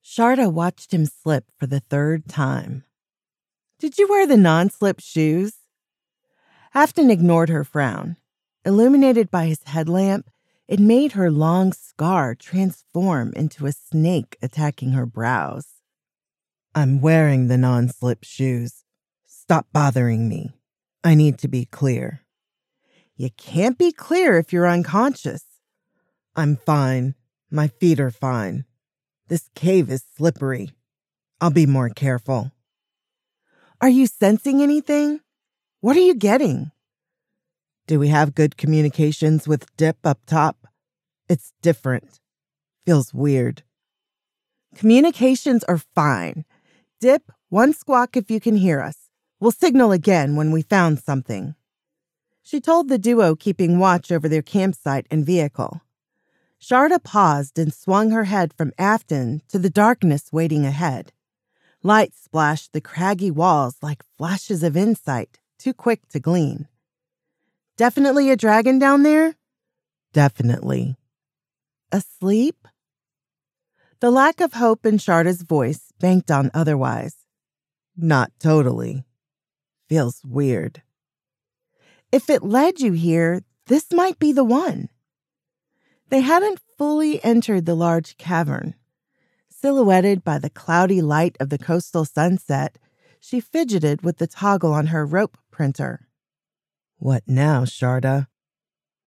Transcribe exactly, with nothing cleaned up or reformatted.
Sharda watched him slip for the third time. Did you wear the non-slip shoes? Afton ignored her frown. Illuminated by his headlamp, it made her long scar transform into a snake attacking her brows. I'm wearing the non-slip shoes. Stop bothering me. I need to be clear. You can't be clear if you're unconscious. I'm fine. My feet are fine. This cave is slippery. I'll be more careful. Are you sensing anything? What are you getting? Do we have good communications with Dip up top? It's different. Feels weird. Communications are fine. Dip, one squawk if you can hear us. We'll signal again when we found something. She told the duo keeping watch over their campsite and vehicle. Sharda paused and swung her head from Afton to the darkness waiting ahead. Light splashed the craggy walls like flashes of insight, too quick to glean. Definitely a dragon down there? Definitely. Asleep? The lack of hope in Sharda's voice banked on otherwise. Not totally. Feels weird. If it led you here, this might be the one. They hadn't fully entered the large cavern. Silhouetted by the cloudy light of the coastal sunset, she fidgeted with the toggle on her rope printer. What now, Sharda?